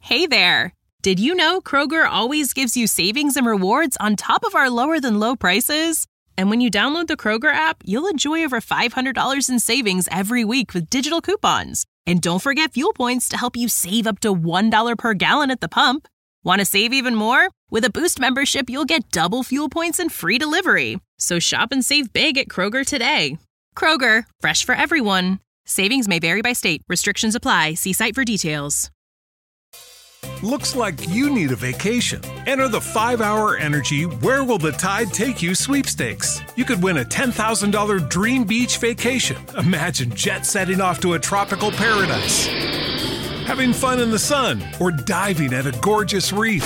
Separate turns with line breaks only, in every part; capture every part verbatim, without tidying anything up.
Hey there! Did you know Kroger always gives you savings and rewards on top of our lower-than-low prices? And when you download the Kroger app, you'll enjoy over five hundred dollars in savings every week with digital coupons. And don't forget fuel points to help you save up to one dollar per gallon at the pump. Want to save even more? With a Boost membership, you'll get double fuel points and free delivery. So shop and save big at Kroger today. Kroger, fresh for everyone. Savings may vary by state. Restrictions apply. See site for details.
Looks like you need a vacation. Enter the five hour Energy Where Will the Tide Take You sweepstakes. You could win a ten thousand dollars dream beach vacation. Imagine jet setting off to a tropical paradise, having fun in the sun, or diving at a gorgeous reef.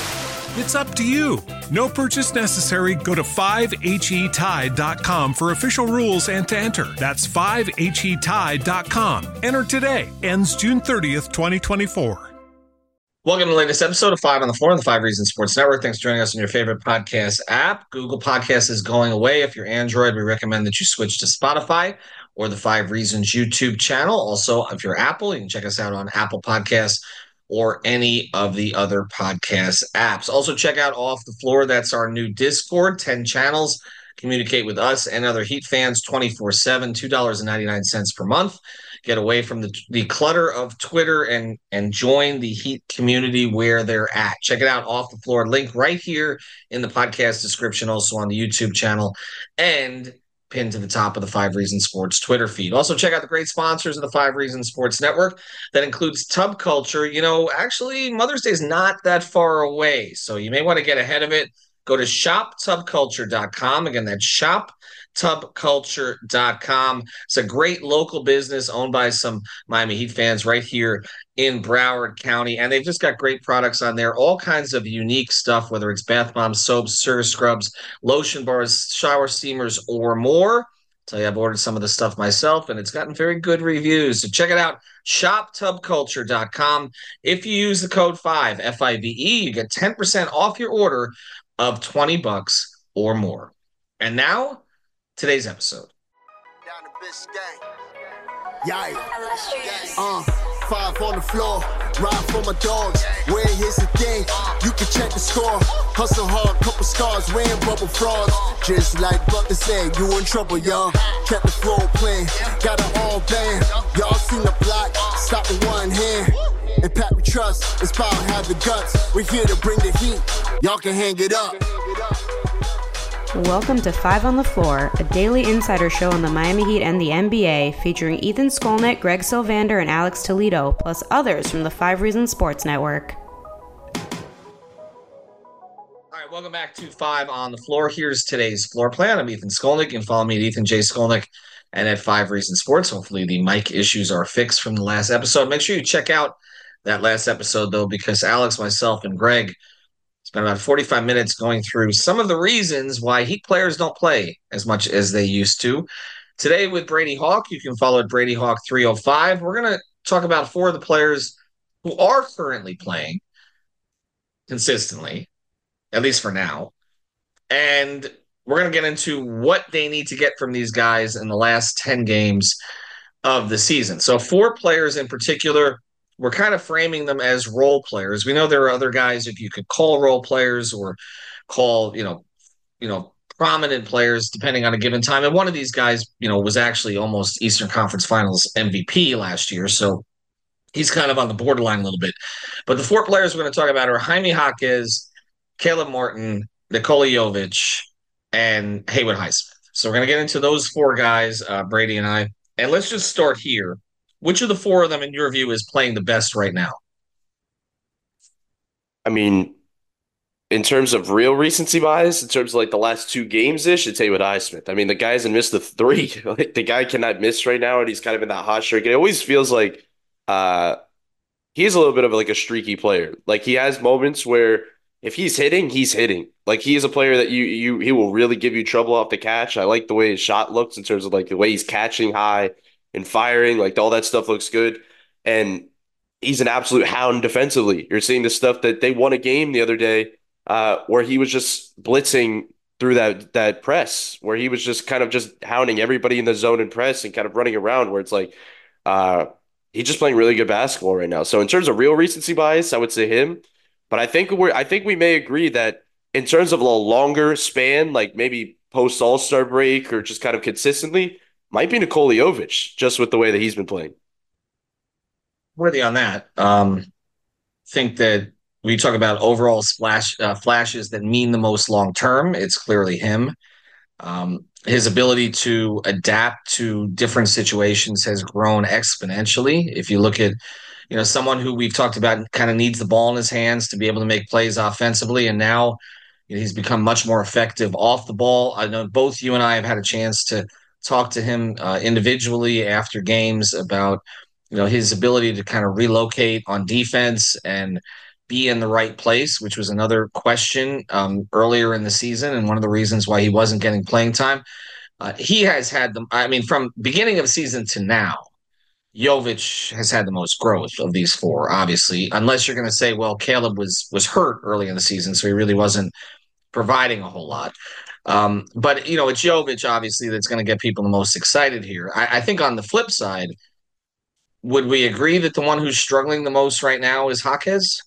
It's up to you. No purchase necessary. Go to five H E tide dot com for official rules and to enter. That's five H E tide dot com. Enter today. Ends June thirtieth, twenty twenty-four.
Welcome to the latest episode of Five on the Floor on the Five Reasons Sports Network. Thanks for joining us on your favorite podcast app. Google Podcast is going away. If you're Android, we recommend that you switch to Spotify or the Five Reasons YouTube channel. Also, if you're Apple, you can check us out on Apple Podcasts or any of the other podcast apps. Also, check out Off the Floor. That's our new Discord, ten channels. Communicate with us and other Heat fans twenty-four seven, two dollars and ninety-nine cents per month. Get away from the, the clutter of Twitter and, and join the Heat community where they're at. Check it out, Off the Floor. Link right here in the podcast description, also on the YouTube channel, and pinned to the top of the Five Reasons Sports Twitter feed. Also, check out the great sponsors of the Five Reasons Sports Network. That includes Tub Culture. You know, actually, Mother's Day is not that far away, so you may want to get ahead of it. Go to shop tub culture dot com. Again, that's shop tub culture dot com. It's a great local business owned by some Miami Heat fans right here in Broward County, and they've just got great products on there, all kinds of unique stuff, whether it's bath bombs, soaps, service scrubs, lotion bars, shower steamers, or more. I'll tell you, I've ordered some of the stuff myself, and it's gotten very good reviews. So check it out, shop tub culture dot com. If you use the code five, F I V E, you get ten percent off your order of twenty bucks or more. And now, today's episode.
Down the bitch gang. Yeah. Uh, five on the floor, ride for my dogs. Where here's the thing, you can check the score. Hustle hard, couple scars, wearing bubble frogs. Just like Butler said, you in trouble, y'all. Kept the flow playing, got it all banned. Y'all seen the block, stop with one hand. And Pat we trust, it's power have the guts. We're here to bring the heat, y'all can hang it up.
Welcome to Five on the Floor, a daily insider show on the Miami Heat and the N B A, featuring Ethan Skolnick, Greg Sylvander, and Alex Toledo, plus others from the Five Reasons Sports Network.
All right, welcome back to Five on the Floor. Here's today's floor plan. I'm Ethan Skolnick. You can follow me at Ethan J. Skolnick and at Five Reasons Sports. Hopefully the mic issues are fixed from the last episode. Make sure you check out that last episode, though, because Alex, myself, and Greg spent about forty-five minutes going through some of the reasons why Heat players don't play as much as they used to. Today with Brady Hawk, you can follow at Brady Hawk three oh five. We're going to talk about four of the players who are currently playing consistently, at least for now. And we're going to get into what they need to get from these guys in the last ten games of the season. So four players in particular. We're kind of framing them as role players. We know there are other guys that you could call role players or call, you know, you know, prominent players depending on a given time. And one of these guys, you know, was actually almost Eastern Conference Finals M V P last year. So he's kind of on the borderline a little bit. But the four players we're going to talk about are Jaime Jaquez, Caleb Martin, Nikola Jovic, and Haywood Highsmith. So we're going to get into those four guys, uh, Brady and I. And let's just start here. Which of the four of them, in your view, is playing the best right now?
I mean, in terms of real recency bias, in terms of like the last two games-ish, it's Haywood Highsmith. I mean, the guy hasn't missed the three. Like, the guy cannot miss right now, and he's kind of in that hot streak. It always feels like uh, he's a little bit of like a streaky player. Like, he has moments where if he's hitting, he's hitting. Like, he is a player that you you he will really give you trouble off the catch. I like the way his shot looks in terms of like the way he's catching high and firing, like all that stuff looks good. And he's an absolute hound defensively. You're seeing the stuff that they won a game the other day uh, where he was just blitzing through that that press, where he was just kind of just hounding everybody in the zone and press and kind of running around where it's like, uh, he's just playing really good basketball right now. So in terms of real recency bias, I would say him. But I think we're I think we may agree that in terms of a longer span, like maybe post All Star break or just kind of consistently, might be Nikola Jovic, just with the way that he's been playing.
Worthy on that. Um, think that we talk about overall splash uh, flashes that mean the most long term. It's clearly him. Um, his ability to adapt to different situations has grown exponentially. If you look at, you know, someone who we've talked about kind of needs the ball in his hands to be able to make plays offensively, and now you know, he's become much more effective off the ball. I know both you and I have had a chance to talk to him uh, individually after games about, you know, his ability to kind of relocate on defense and be in the right place, which was another question um, earlier in the season and one of the reasons why he wasn't getting playing time. Uh, he has had the, I mean, from beginning of season to now, Jovic has had the most growth of these four, obviously, unless you're going to say, well, Caleb was was hurt early in the season, so he really wasn't providing a whole lot. Um, but, you know, it's Jovic, obviously, that's going to get people the most excited here. I, I think on the flip side, would we agree that the one who's struggling the most right now is Jaquez?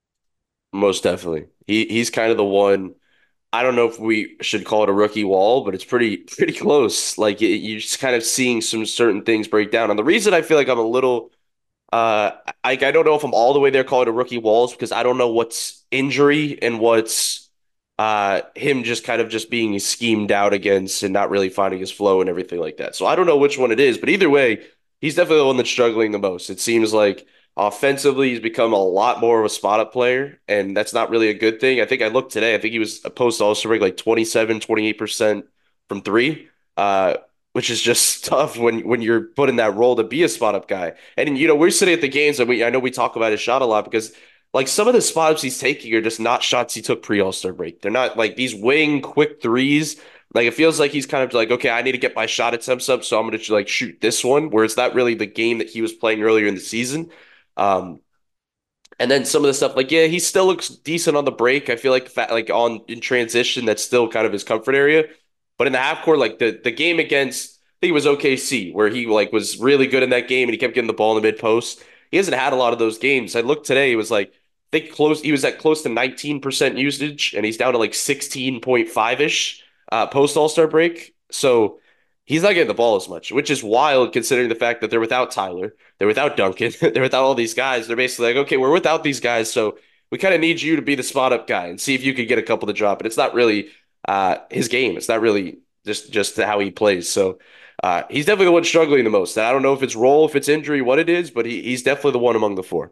Most definitely. He he's kind of the one. I don't know if we should call it a rookie wall, but it's pretty pretty close. Like it, you're just kind of seeing some certain things break down. And the reason I feel like I'm a little uh I I don't know if I'm all the way there calling it a rookie walls because I don't know what's injury and what's uh him just kind of just being schemed out against and not really finding his flow and everything like that. So I don't know which one it is, but either way, he's definitely the one that's struggling the most. It seems like offensively, he's become a lot more of a spot up player, and that's not really a good thing. I think I looked today. I think he was a post All-Star break like twenty-seven, twenty-eight percent from three, uh, which is just tough when when you're put in that role to be a spot up guy. And, you know, we're sitting at the games, and we I know we talk about his shot a lot because, like, some of the spot ups he's taking are just not shots he took pre All-Star break. They're not like these wing quick threes. Like, it feels like he's kind of like, okay, I need to get my shot attempts up, so I'm going to, like, shoot this one, where it's not really the game that he was playing earlier in the season. Um, and then some of the stuff like, yeah, he still looks decent on the break. I feel like fa- like on in transition, that's still kind of his comfort area. But in the half court, like the the game against, I think it was O K C, where he like was really good in that game and he kept getting the ball in the mid post. He hasn't had a lot of those games. I looked today, it was like I think close. He was at close to nineteen percent usage, and he's down to like sixteen point five ish uh, post All Star break. So he's not getting the ball as much, which is wild considering the fact that they're without Tyler, they're without Duncan, they're without all these guys. They're basically like, okay, we're without these guys, so we kind of need you to be the spot up guy and see if you could get a couple to drop. And it's not really uh, his game. It's not really just just how he plays. So uh, he's definitely the one struggling the most. And I don't know if it's role, if it's injury, what it is, but he, he's definitely the one among the four.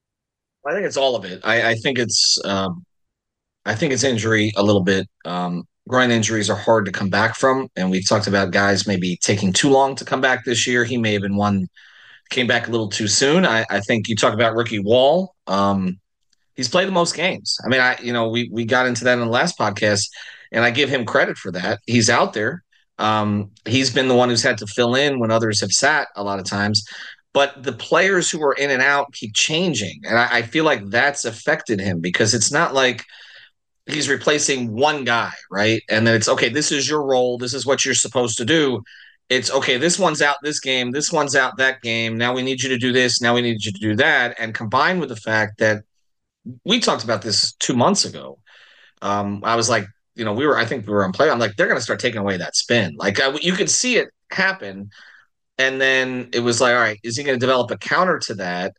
I think it's all of it. I, I think it's um, I think it's injury a little bit. Um, groin injuries are hard to come back from, and we've talked about guys maybe taking too long to come back this year. He may have been one came back a little too soon. I, I think you talk about rookie Wall. Um, he's played the most games. I mean, I you know we we got into that in the last podcast, and I give him credit for that. He's out there. Um, he's been the one who's had to fill in when others have sat a lot of times. But the players who are in and out keep changing, and I, I feel like that's affected him because it's not like he's replacing one guy, right? And then it's okay, this is your role, this is what you're supposed to do. It's okay, this one's out this game, this one's out that game. Now we need you to do this, now we need you to do that. And combined with the fact that we talked about this two months ago, um, I was like, you know, we were, I think we were on play. I'm like, they're going to start taking away that spin. Like I, you could see it happen. And then it was like, all right, is he going to develop a counter to that?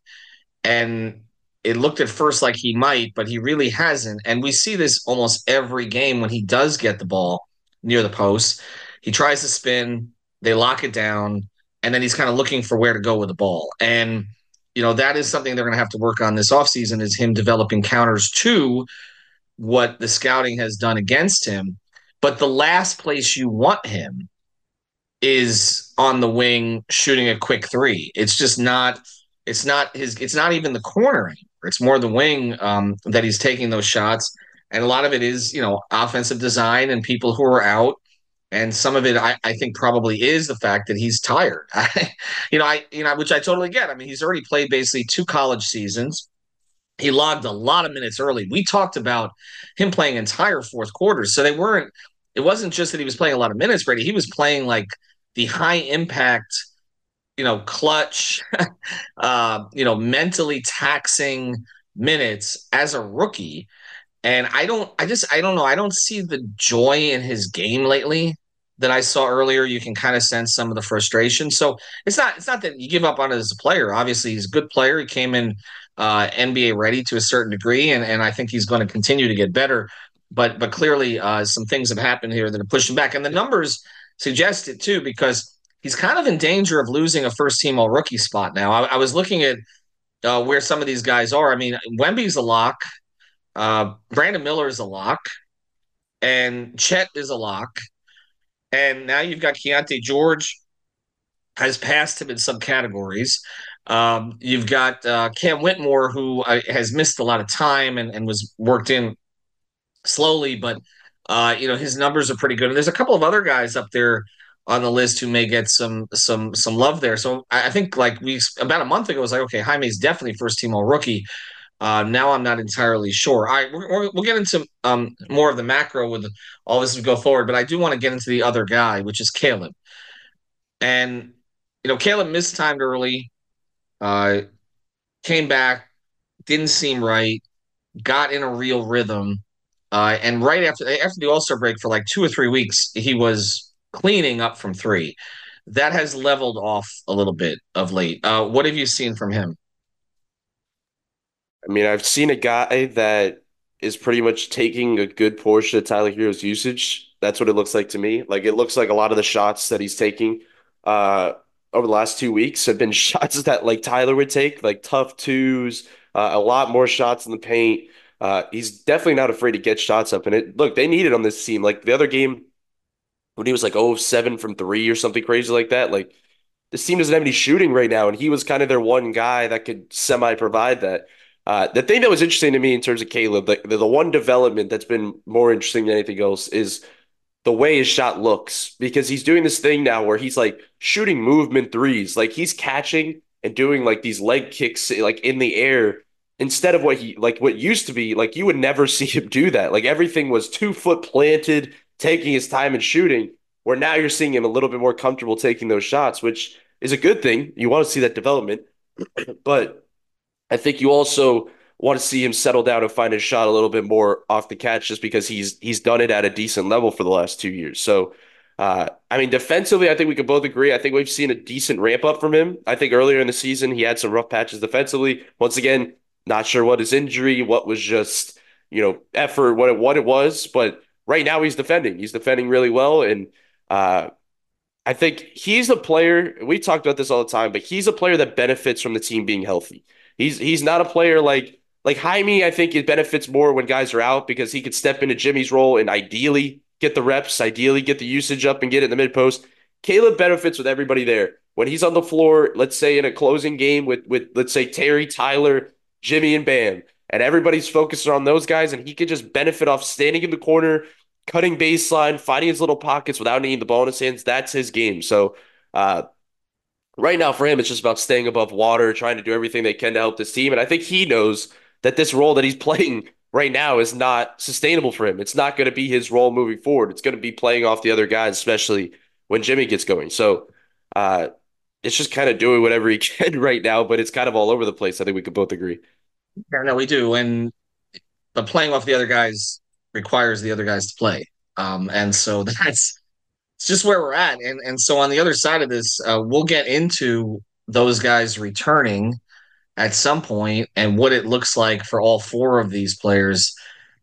And it looked at first like he might, but he really hasn't. And we see this almost every game when he does get the ball near the post. He tries to spin, they lock it down, and then he's kind of looking for where to go with the ball. And, you know, that is something they're going to have to work on this offseason is him developing counters to what the scouting has done against him. But the last place you want him is on the wing shooting a quick three. It's just not – it's not his. It's not even the corner anymore. It's more the wing um, that he's taking those shots, and a lot of it is you know offensive design and people who are out, and some of it I, I think probably is the fact that he's tired. I, you know, I you know which I totally get. I mean, he's already played basically two college seasons. He logged a lot of minutes early. We talked about him playing entire fourth quarters, so they weren't. It wasn't just that he was playing a lot of minutes, Brady. He was playing like the high impact you know, clutch, uh, you know, mentally taxing minutes as a rookie. And I don't, I just, I don't know. I don't see the joy in his game lately that I saw earlier. You can kind of sense some of the frustration. So it's not, it's not that you give up on it as a player. Obviously, he's a good player. He came in uh, N B A ready to a certain degree, and and I think he's going to continue to get better. But but clearly, uh, some things have happened here that are pushing back, and the numbers suggest it too, because he's kind of in danger of losing a first team all rookie spot now. I, I was looking at uh, where some of these guys are. I mean, Wemby's a lock. Uh, Brandon Miller is a lock, and Chet is a lock, and now you've got Keontae George has passed him in some categories. Um, you've got uh, Cam Whitmore, who uh, has missed a lot of time and, and was worked in slowly, but uh, you know his numbers are pretty good. And there's a couple of other guys up there on the list who may get some some some love there. So I, I think like we about a month ago it was like, okay, Jaime's definitely first team all rookie. Uh, now I'm not entirely sure. All right, we're, we're, we'll get into um, more of the macro with all this as we go forward, but I do want to get into the other guy, which is Caleb. And you know, Caleb mistimed early, uh, came back, didn't seem right, got in a real rhythm, uh, and right after after the All Star break for like two or three weeks, he was cleaning up from three. That has leveled off a little bit of late. Uh, what have you seen from him?
I mean, I've seen a guy that is pretty much taking a good portion of Tyler Hero's usage. That's what it looks like to me. Like it looks like a lot of the shots that he's taking uh, over the last two weeks have been shots that like Tyler would take, like tough twos, uh, a lot more shots in the paint. Uh, he's definitely not afraid to get shots up. And it look, they need it on this team. Like the other game when he was like oh seven from three or something crazy like that. Like this team doesn't have any shooting right now, and he was kind of their one guy that could semi provide that. Uh, the thing that was interesting to me in terms of Caleb, the, the one development that's been more interesting than anything else is the way his shot looks, because he's doing this thing now where he's like shooting movement threes, like he's catching and doing like these leg kicks like in the air instead of what he like what used to be like you would never see him do that. Like everything was two foot planted, taking his time and shooting. Where now you're seeing him a little bit more comfortable taking those shots, which is a good thing. You want to see that development, but I think you also want to see him settle down and find his shot a little bit more off the catch, just because he's he's done it at a decent level for the last two years. So, uh, I mean, defensively, I think we could both agree. I think we've seen a decent ramp up from him. I think earlier in the season he had some rough patches defensively. Once again, not sure what his injury, what was just you know effort, what it what it was, but right now he's defending. He's defending really well, and uh, I think he's a player. We talked about this all the time, but he's a player that benefits from the team being healthy. He's he's not a player like like Jaime. I think it benefits more when guys are out, because he could step into Jimmy's role and ideally get the reps, ideally get the usage up and get it in the mid post. Caleb benefits with everybody there. When he's on the floor, let's say in a closing game with with let's say Terry, Tyler, Jimmy, and Bam, and everybody's focused on those guys, and he could just benefit off standing in the corner, cutting baseline, finding his little pockets without needing the ball in his hands. That's his game. So uh, right now for him, it's just about staying above water, trying to do everything they can to help this team. And I think he knows that this role that he's playing right now is not sustainable for him. It's not going to be his role moving forward. It's going to be playing off the other guys, especially when Jimmy gets going. So uh, it's just kind of doing whatever he can right now, but it's kind of all over the place. I think we could both agree.
Yeah, no, we do. And but playing off the other guys requires the other guys to play. Um, and so that's it's just where we're at. And and so on the other side of this, uh, we'll get into those guys returning at some point and what it looks like for all four of these players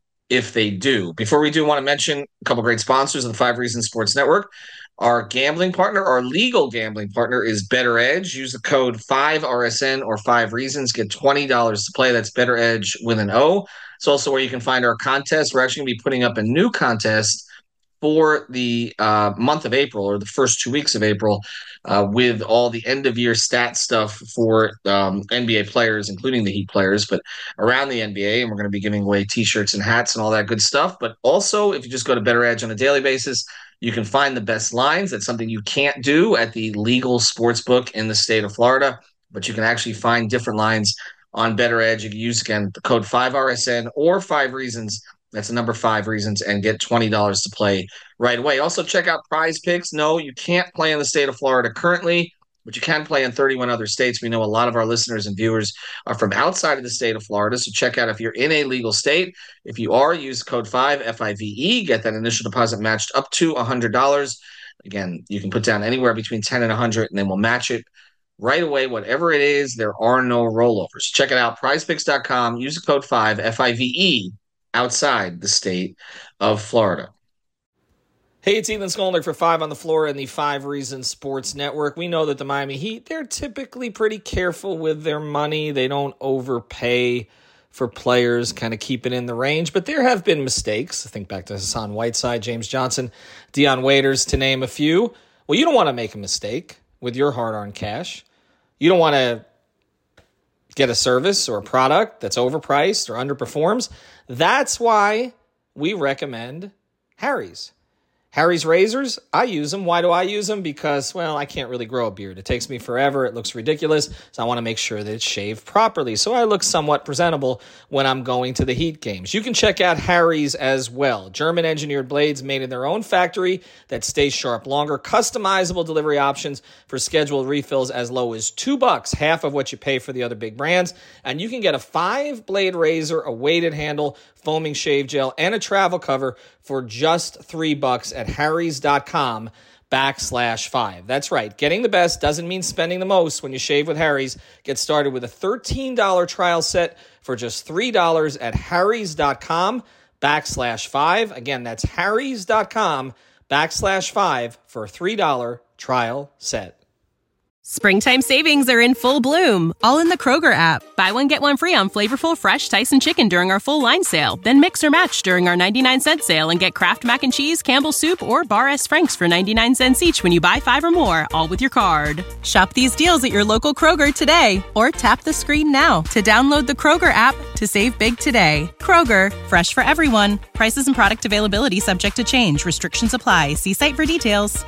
if they do. Before we do, want to mention a couple great sponsors of the Five Reasons Sports Network. Our gambling partner, our legal gambling partner, is Better Edge. Use the code five R S N or five Reasons. Get twenty dollars to play. That's Better Edge with an O. It's also where you can find our contest. We're actually going to be putting up a new contest for the uh, month of April, or the first two weeks of April, uh, with all the end-of-year stat stuff for um, N B A players, including the Heat players, but around the N B A. And we're going to be giving away T-shirts and hats and all that good stuff. But also, if you just go to Better Edge on a daily basis, you can find the best lines. That's something you can't do at the legal sports book in the state of Florida, but you can actually find different lines on Better Edge. You can use, again, the code five R S N or five Reasons. That's the number five Reasons, and get twenty dollars to play right away. Also, check out Prize Picks. No, you can't play in the state of Florida currently, but you can play in thirty-one other states. We know a lot of our listeners and viewers are from outside of the state of Florida, so check out if you're in a legal state. If you are, use code five, F I V E, get that initial deposit matched up to one hundred dollars. Again, you can put down anywhere between ten and one hundred, and then we'll match it right away. Whatever it is, there are no rollovers. Check it out, prize picks dot com. Use the code five, F I V E, outside the state of Florida.
Hey, it's Ethan Skolnick for Five on the Floor and the Five Reasons Sports Network. We know that the Miami Heat, they're typically pretty careful with their money. They don't overpay for players, kind of keep it in the range. But there have been mistakes. I think back to Hassan Whiteside, James Johnson, Dion Waiters, to name a few. Well, you don't want to make a mistake with your hard-earned cash. You don't want to get a service or a product that's overpriced or underperforms. That's why we recommend Harry's. Harry's razors, I use them. Why do I use them? Because, well, I can't really grow a beard. It takes me forever. It looks ridiculous. So I want to make sure that it's shaved properly. So I look somewhat presentable when I'm going to the Heat games. You can check out Harry's as well. German-engineered blades made in their own factory that stay sharp longer. Customizable delivery options for scheduled refills as low as two bucks, half of what you pay for the other big brands. And you can get a five-blade razor, a weighted handle, foaming shave gel, and a travel cover for just three bucks at harrys.com backslash five. That's right. Getting the best doesn't mean spending the most when you shave with Harry's. Get started with a thirteen dollars trial set for just three dollars at harrys.com backslash five. Again, that's harrys.com backslash five for a three dollars trial set.
Springtime savings are in full bloom, all in the Kroger app. Buy one, get one free on flavorful, fresh Tyson chicken during our full line sale. Then mix or match during our ninety-nine cent sale and get Kraft Mac and Cheese, Campbell's Soup, or Bar S. Frank's for ninety-nine cents each when you buy five or more, all with your card. Shop these deals at your local Kroger today, or tap the screen now to download the Kroger app to save big today. Kroger, fresh for everyone. Prices and product availability subject to change. Restrictions apply. See site for details.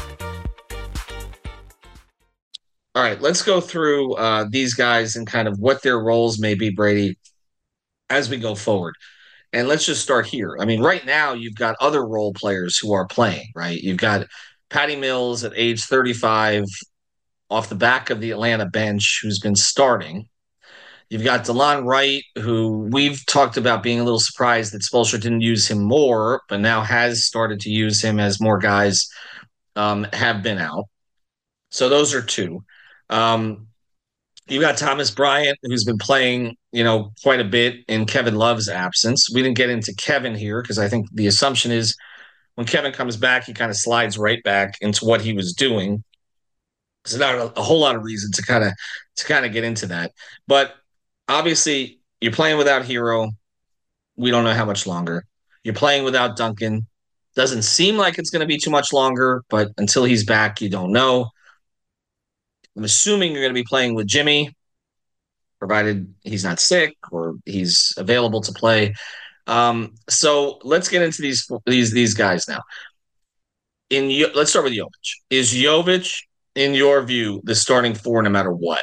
All right, let's go through uh, these guys and kind of what their roles may be, Brady, as we go forward. And let's just start here. I mean, right now, you've got other role players who are playing, right? You've got Patty Mills at age thirty-five off the back of the Atlanta bench who's been starting. You've got DeLon Wright, who we've talked about being a little surprised that Spoelstra didn't use him more, but now has started to use him as more guys um, have been out. So those are two. Um, you got Thomas Bryant, who's been playing, you know, quite a bit in Kevin Love's absence. We didn't get into Kevin here because I think the assumption is when Kevin comes back, he kind of slides right back into what he was doing. So not a, a whole lot of reason to kind of to kind of get into that. But obviously, you're playing without Hero. We don't know how much longer. You're playing without Duncan. Doesn't seem like it's going to be too much longer, but until he's back, you don't know. I'm assuming you're going to be playing with Jimmy, provided he's not sick or he's available to play. Um, so let's get into these these these guys now. In let's start with Jovic. Is Jovic, in your view, the starting four no matter what?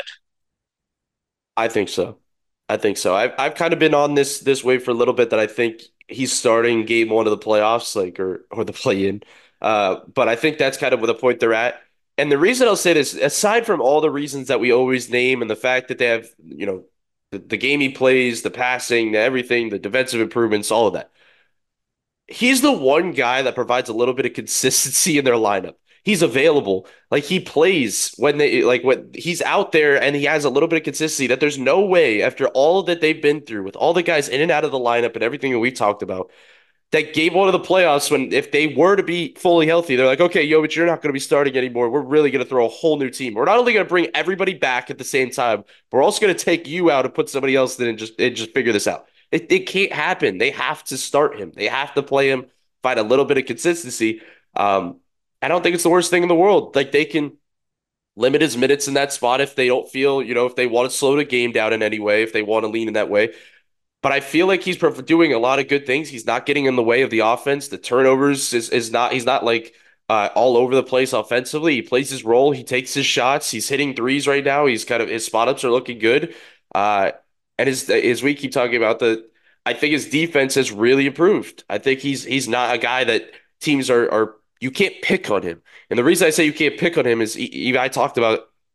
I think so. I think so. I've I've kind of been on this this way for a little bit that I think he's starting game one of the playoffs, like or or the play-in. Uh, but I think that's kind of where the point they're at. And the reason I'll say this, aside from all the reasons that we always name and the fact that they have, you know, the, the game he plays, the passing, the everything, the defensive improvements, all of that. He's the one guy that provides a little bit of consistency in their lineup. He's available. Like he plays when they like when he's out there and he has a little bit of consistency that there's no way after all that they've been through with all the guys in and out of the lineup and everything that we've talked about. That game one of the playoffs when if they were to be fully healthy, they're like, okay, Jovic, you're not going to be starting anymore. We're really going to throw a whole new team. We're not only going to bring everybody back at the same time, but we're also going to take you out and put somebody else in and just and just figure this out. It, it can't happen. They have to start him. They have to play him, find a little bit of consistency. Um, I don't think it's the worst thing in the world. Like they can limit his minutes in that spot if they don't feel, you know, if they want to slow the game down in any way, if they want to lean in that way. But I feel like he's doing a lot of good things. He's not getting in the way of the offense. The turnovers is, is not, he's not like uh, all over the place offensively. He plays his role. He takes his shots. He's hitting threes right now. He's kind of, his spot ups are looking good. Uh, and as, as we keep talking about the, I think his defense has really improved. I think he's, he's not a guy that teams are, are, you can't pick on him. And the reason I say you can't pick on him is he, I talked about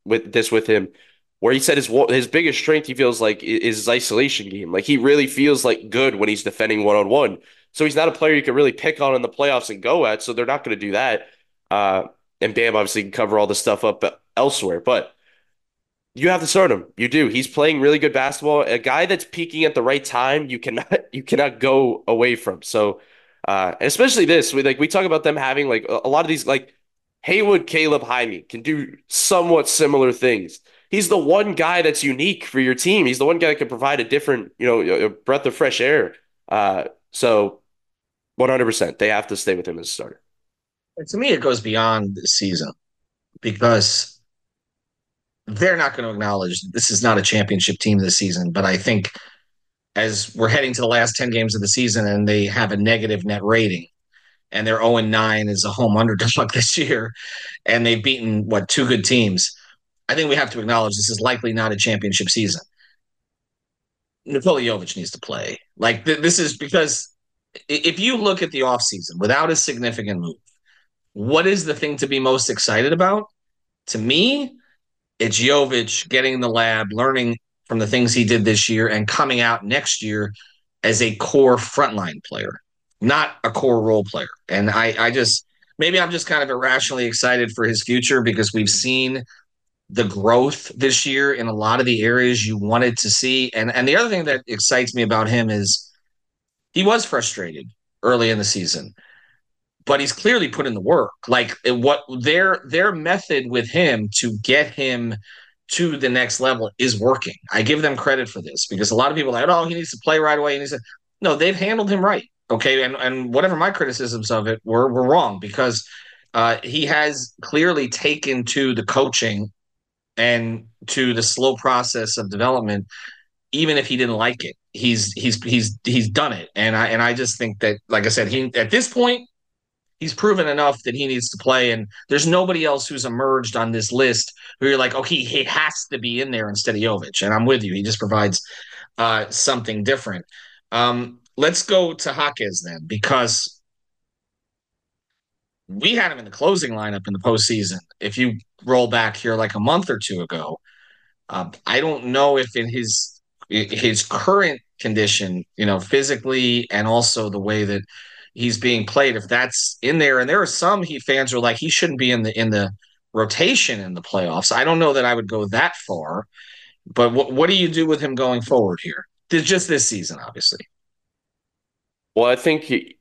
with this with him, where he said his his biggest strength he feels like is his isolation game. Like he really feels like good when he's defending one on one. So he's not a player you can really pick on in the playoffs and go at. So they're not going to do that. Uh, and Bam obviously can cover all this stuff up elsewhere, but you have to start him. You do. He's playing really good basketball. A guy that's peaking at the right time, you cannot you cannot go away from. So, uh, especially this, we like we talk about them having like a, a lot of these like Haywood, Caleb, Jaime can do somewhat similar things. He's the one guy that's unique for your team. He's the one guy that can provide a different, you know, a breath of fresh air. Uh, so, one hundred percent, they have to stay with him as a starter.
And to me, it goes beyond this season because they're not going to acknowledge this is not a championship team this season. But I think as we're heading to the last ten games of the season and they have a negative net rating and they're oh and nine as a home underdog this year, and they've beaten, what, two good teams, I think we have to acknowledge this is likely not a championship season. Nikola Jovic needs to play. Like, th- this is because if you look at the offseason without a significant move, what is the thing to be most excited about? To me, it's Jovic getting in the lab, learning from the things he did this year, and coming out next year as a core frontline player, not a core role player. And I, I just, maybe I'm just kind of irrationally excited for his future because we've seen the growth this year in a lot of the areas you wanted to see. And, and the other thing that excites me about him is he was frustrated early in the season, but he's clearly put in the work. Like what their their method with him to get him to the next level is working. I give them credit for this because a lot of people are like, oh, he needs to play right away. And he said, no, they've handled him right. Okay. And and whatever my criticisms of it were, were wrong because uh, he has clearly taken to the coaching and to the slow process of development, even if he didn't like it. He's he's he's he's done it. And I and I just think that, like I said, he at this point, he's proven enough that he needs to play, and there's nobody else who's emerged on this list who you're like, oh, he, he has to be in there instead of Jovic. And I'm with you. He just provides uh, something different. Um, let's go to Jaquez then, because we had him in the closing lineup in the postseason. If you roll back here like a month or two ago, uh, I don't know if in his his current condition, you know, physically and also the way that he's being played, if that's in there. And there are some Heat fans who are like, he shouldn't be in the in the rotation in the playoffs. I don't know that I would go that far, but what what do you do with him going forward here? Just this season, obviously.
Well, I think he,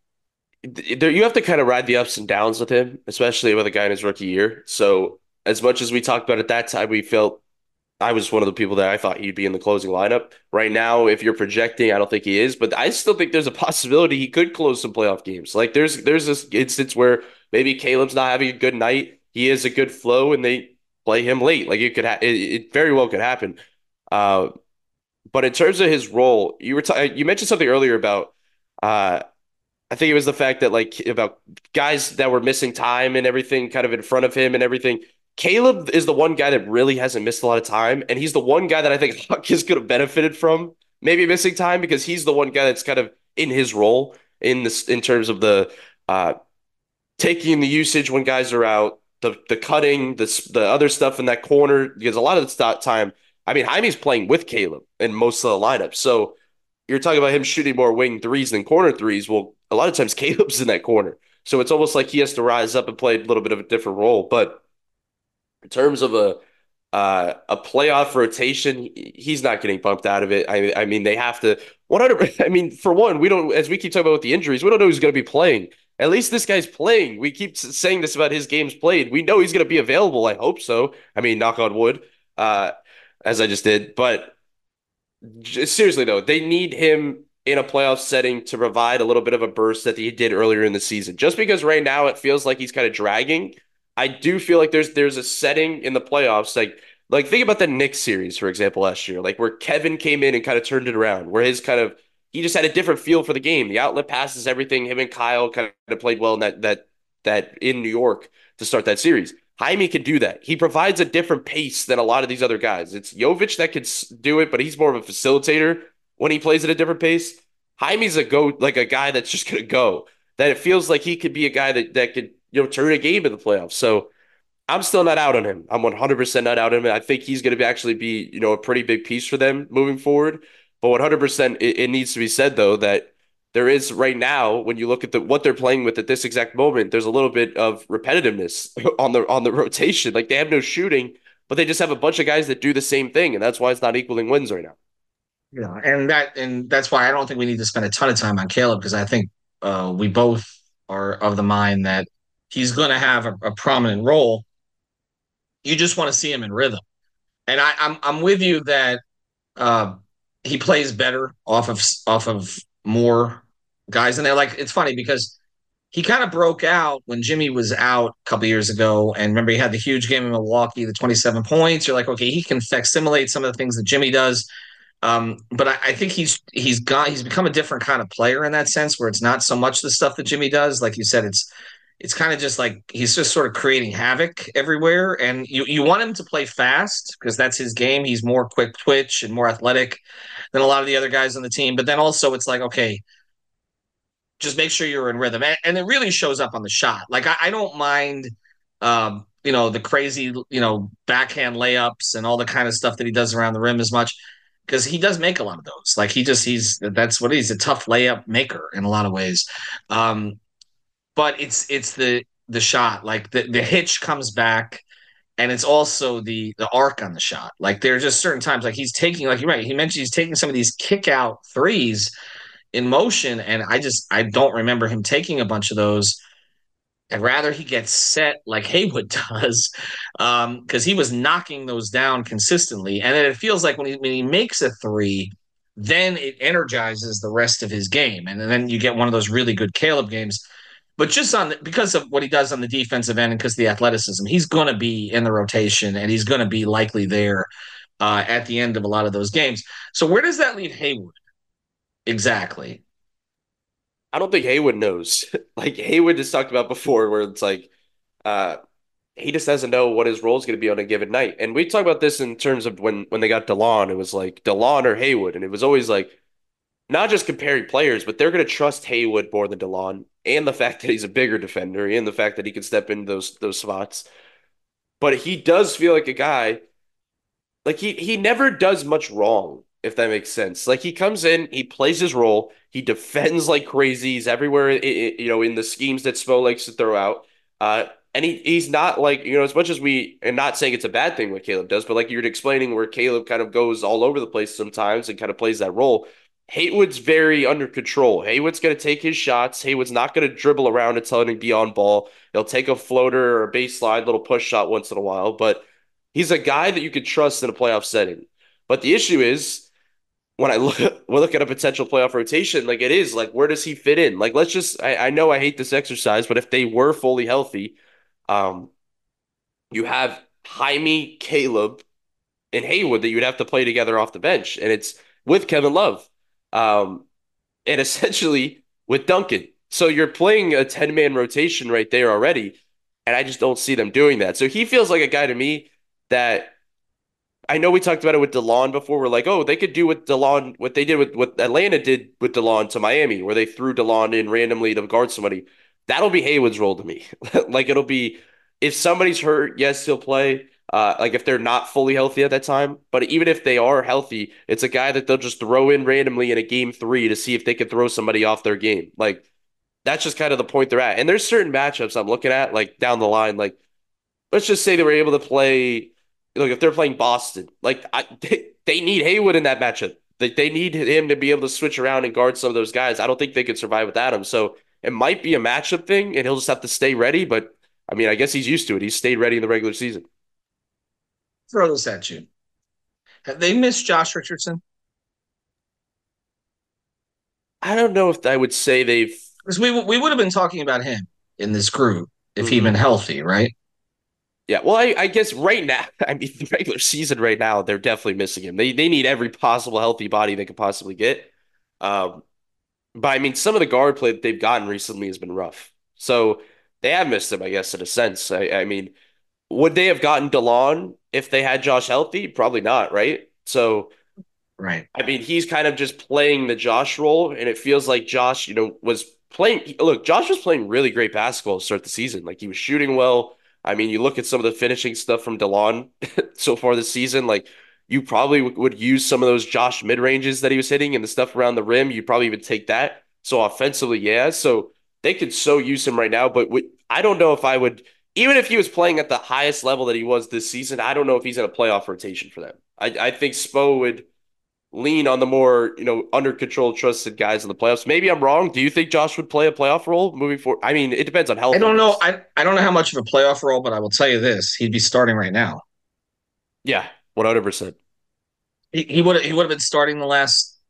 you have to kind of ride the ups and downs with him, especially with a guy in his rookie year. So as much as we talked about at that time, we felt I was one of the people that I thought he'd be in the closing lineup. Right now, if you're projecting, I don't think he is, but I still think there's a possibility he could close some playoff games. Like there's there's this instance where maybe Caleb's not having a good night, he has a good flow, and they play him late. Like it could, ha- it, it very well could happen. Uh, but in terms of his role, you were t- you mentioned something earlier about, uh, I think it was the fact that like about guys that were missing time and everything, kind of in front of him and everything. Caleb is the one guy that really hasn't missed a lot of time, and he's the one guy that I think Hawkins could have benefited from maybe missing time because he's the one guy that's kind of in his role in this in terms of the uh, taking the usage when guys are out, the the cutting, the the other stuff in that corner. Because a lot of the time, I mean, Jaime's playing with Caleb in most of the lineups, so you're talking about him shooting more wing threes than corner threes. Well, a lot of times Caleb's in that corner, so it's almost like he has to rise up and play a little bit of a different role, but. In terms of a uh, a playoff rotation, he's not getting bumped out of it. I, I mean, they have to one hundred. I mean, for one, we don't, as we keep talking about with the injuries, we don't know who's going to be playing. At least this guy's playing. We keep saying this about his games played. We know he's going to be available. I hope so. I mean, knock on wood, uh, as I just did. But just, seriously, though, they need him in a playoff setting to provide a little bit of a burst that he did earlier in the season. Just because right now it feels like he's kind of dragging. I do feel like there's there's a setting in the playoffs, like like think about the Knicks series, for example, last year, like where Kevin came in and kind of turned it around, where his kind of he just had a different feel for the game. The outlet passes, everything. Him and Kyle kind of played well in that that that in New York to start that series. Jaime can do that. He provides a different pace than a lot of these other guys. It's Jovic that could do it, but he's more of a facilitator when he plays at a different pace. Jaime's a go like a guy that's just gonna go. That it feels like he could be a guy that that could. You know, turn a game in the playoffs. So I'm still not out on him. I'm one hundred percent not out on him. I think he's going to actually be, you know, a pretty big piece for them moving forward. But one hundred percent it, it needs to be said, though, that there is right now, when you look at the what they're playing with at this exact moment, there's a little bit of repetitiveness on the on the rotation. Like they have no shooting, but they just have a bunch of guys that do the same thing, and that's why it's not equaling wins right now.
Yeah, and that and that's why I don't think we need to spend a ton of time on Caleb because I think uh, we both are of the mind that he's going to have a, a prominent role. You just want to see him in rhythm, and I, I'm I'm with you that uh, he plays better off of off of more guys, and they're like it's funny because he kind of broke out when Jimmy was out a couple years ago, and remember he had the huge game in Milwaukee, the twenty-seven points. You're like, okay, he can facsimilate some of the things that Jimmy does. Um, but I, I think he's he's got he's become a different kind of player in that sense, where it's not so much the stuff that Jimmy does. Like you said, it's it's kind of just like he's just sort of creating havoc everywhere. And you you want him to play fast because that's his game. He's more quick twitch and more athletic than a lot of the other guys on the team. But then also it's like, okay, just make sure you're in rhythm. And, and it really shows up on the shot. Like I, I don't mind um, you know, the crazy, you know, backhand layups and all the kind of stuff that he does around the rim as much because he does make a lot of those. Like he just he's that's what he's a tough layup maker in a lot of ways. Um, but it's it's the the shot like the the hitch comes back, and it's also the the arc on the shot. Like there are just certain times like he's taking like you're right. He mentioned he's taking some of these kick out threes in motion, and I just I don't remember him taking a bunch of those. I'd rather he gets set like Haywood does, because um, he was knocking those down consistently. And then it feels like when he when he makes a three, then it energizes the rest of his game, and then you get one of those really good Caleb games. But just on the, because of what he does on the defensive end and because of the athleticism, he's going to be in the rotation and he's going to be likely there uh, at the end of a lot of those games. So where does that leave Haywood exactly?
I don't think Haywood knows. Like Haywood just talked about before, where it's like uh, he just doesn't know what his role is going to be on a given night. And we talked about this in terms of when when they got DeLon, it was like DeLon or Haywood, and it was always like not just comparing players, but they're going to trust Haywood more than DeLon, and the fact that he's a bigger defender, and the fact that he can step in those those spots. But he does feel like a guy like he he never does much wrong, if that makes sense. Like he comes in, he plays his role, he defends like crazy. He's everywhere, you know, in the schemes that Spo likes to throw out. Uh, and he he's not like, you know, as much as we, and not saying it's a bad thing what Caleb does, but like you're explaining where Caleb kind of goes all over the place sometimes and kind of plays that role. Haywood's very under control. Haywood's going to take his shots. Haywood's not going to dribble around until he be on ball. He'll take a floater or a baseline little push shot once in a while, but he's a guy that you could trust in a playoff setting. But the issue is, when I look, we look at a potential playoff rotation, like it is, like, where does he fit in? Like, let's just, I, I know I hate this exercise, but if they were fully healthy, um, you have Jaime, Caleb, and Haywood that you would have to play together off the bench. And it's with Kevin Love. Um, and essentially with Duncan. So you're playing a ten-man rotation right there already, and I just don't see them doing that. So he feels like a guy to me that I know we talked about it with DeLon before. We're like, oh, they could do with DeLon what they did with what Atlanta did with DeLon to Miami, where they threw DeLon in randomly to guard somebody. That'll be Haywood's role to me. Like it'll be if somebody's hurt, yes, he'll play. Uh, like if they're not fully healthy at that time, but even if they are healthy, it's a guy that they'll just throw in randomly in a game three to see if they could throw somebody off their game. Like that's just kind of the point they're at. And there's certain matchups I'm looking at like down the line. Like let's just say they were able to play. Look, if they're playing Boston, like I, they, they need Haywood in that matchup. They, they need him to be able to switch around and guard some of those guys. I don't think they could survive without him. So it might be a matchup thing, and he'll just have to stay ready. But I mean, I guess he's used to it. He's stayed ready in the regular season.
Throw this at you. Have they missed Josh Richardson?
I don't know if I would say they've.
Because we we would have been talking about him in this group if mm-hmm. he'd been healthy, right?
Yeah, well, I, I guess right now, I mean, the regular season right now, they're definitely missing him. They they need every possible healthy body they could possibly get. Um, but I mean, some of the guard play that they've gotten recently has been rough. So they have missed him, I guess, in a sense. I, I mean, would they have gotten DeLon if they had Josh healthy? Probably not, right? So,
right.
I mean, he's kind of just playing the Josh role, and it feels like Josh, you know, was playing. Look, Josh was playing really great basketball to start the season. Like he was shooting well. I mean, you look at some of the finishing stuff from DeLon so far this season, like you probably w- would use some of those Josh mid-ranges that he was hitting and the stuff around the rim. You'd probably even take that. So offensively, yeah. So they could so use him right now, but w- I don't know if I would, even if he was playing at the highest level that he was this season, I don't know if he's in a playoff rotation for them. I, I think Spo would lean on the more, you know, under control, trusted guys in the playoffs. Maybe I'm wrong. Do you think Josh would play a playoff role moving forward? I mean, it depends on health.
I don't know. I, I don't know how much of a playoff role, but I will tell you this: he'd be starting right now.
Yeah, one hundred percent.
He he would he would have been starting the last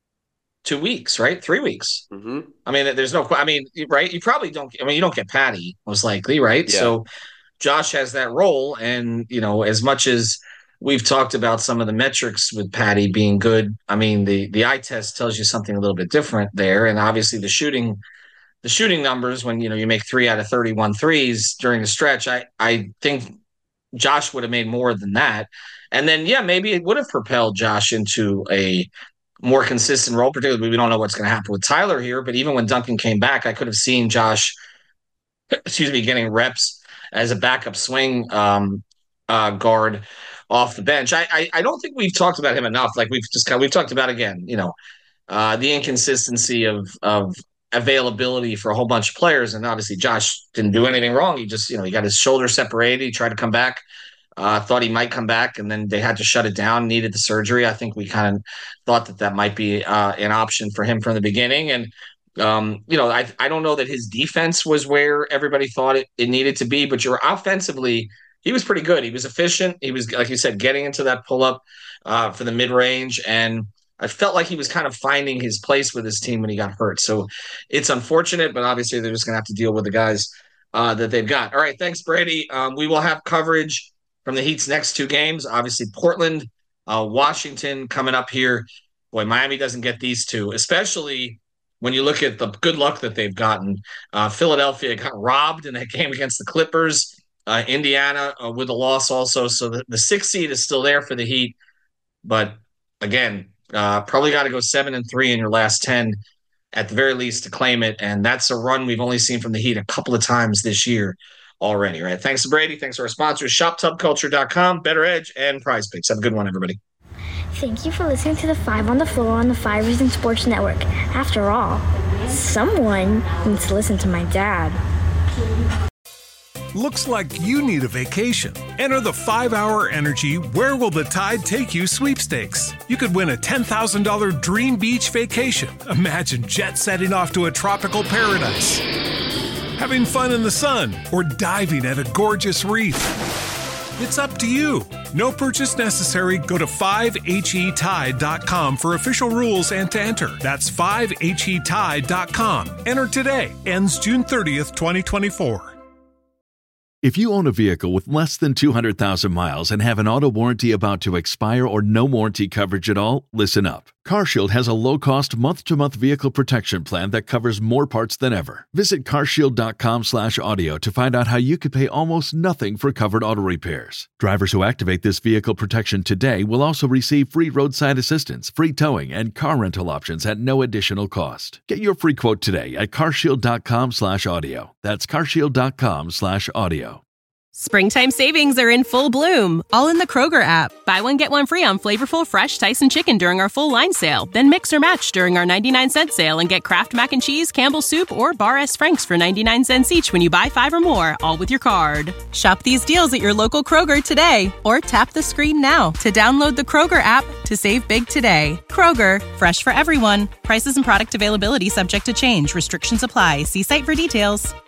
two weeks, right? Three weeks.
Mm-hmm.
I mean, there's no. I mean, right? You probably don't. I mean, you don't get Patty most likely, right?
Yeah.
So Josh has that role, and you know, as much as we've talked about some of the metrics with Patty being good. I mean, the the eye test tells you something a little bit different there, and obviously the shooting, the shooting numbers when you know you make three out of thirty-one threes during the stretch. I I think Josh would have made more than that, and then yeah, maybe it would have propelled Josh into a more consistent role. Particularly, we don't know what's going to happen with Tyler here, but even when Duncan came back, I could have seen Josh, excuse me, getting reps as a backup swing um, uh, guard off the bench. I, I I don't think we've talked about him enough. Like we've just kind of, we've talked about again, you know, uh, the inconsistency of of availability for a whole bunch of players, and obviously Josh didn't do anything wrong. He just you know he got his shoulder separated. He tried to come back, uh, thought he might come back, and then they had to shut it down. Needed the surgery. I think we kind of thought that that might be uh, an option for him from the beginning, and. Um, you know, I I don't know that his defense was where everybody thought it, it needed to be, but you're offensively, he was pretty good. He was efficient. He was, like you said, getting into that pull up uh, for the mid range. And I felt like he was kind of finding his place with his team when he got hurt. So it's unfortunate, but obviously they're just going to have to deal with the guys uh, that they've got. All right. Thanks, Brady. Um, we will have coverage from the Heat's next two games. Obviously, Portland, uh, Washington coming up here. Boy, Miami doesn't get these two, especially when you look at the good luck that they've gotten. Uh, Philadelphia got robbed in that game against the Clippers. Uh, Indiana uh, with a loss also. So the, the sixth seed is still there for the Heat. But again, uh, probably got to go seven and three in your last ten at the very least to claim it. And that's a run we've only seen from the Heat a couple of times this year already, right? Thanks to Brady. Thanks to our sponsors, shop tub culture dot com, Better Edge, and Prize Picks. Have a good one, everybody.
Thank you for listening to the Five on the Floor on the Five Reasons Sports Network. After all, someone needs to listen to my dad.
Looks like you need a vacation. Enter the five hour Energy Where Will the Tide Take You sweepstakes. You could win a ten thousand dollars dream beach vacation. Imagine jet setting off to a tropical paradise, having fun in the sun, or diving at a gorgeous reef. It's up to you. No purchase necessary. Go to five H E tide dot com for official rules and to enter. That's five H E tide dot com. Enter today. Ends June thirtieth, twenty twenty-four.
If you own a vehicle with less than two hundred thousand miles and have an auto warranty about to expire or no warranty coverage at all, listen up. CarShield has a low-cost month-to-month vehicle protection plan that covers more parts than ever. Visit carshield dot com slash audio to find out how you could pay almost nothing for covered auto repairs. Drivers who activate this vehicle protection today will also receive free roadside assistance, free towing, and car rental options at no additional cost. Get your free quote today at carshield dot com slash audio. That's carshield dot com slash audio.
Springtime savings are in full bloom, all in the Kroger app. Buy one, get one free on flavorful, fresh Tyson chicken during our full line sale. Then mix or match during our ninety-nine cent sale and get Kraft Mac and Cheese, Campbell's Soup, or Bar S. Frank's for ninety-nine cents each when you buy five or more, all with your card. Shop these deals at your local Kroger today, or tap the screen now to download the Kroger app to save big today. Kroger, fresh for everyone. Prices and product availability subject to change. Restrictions apply. See site for details.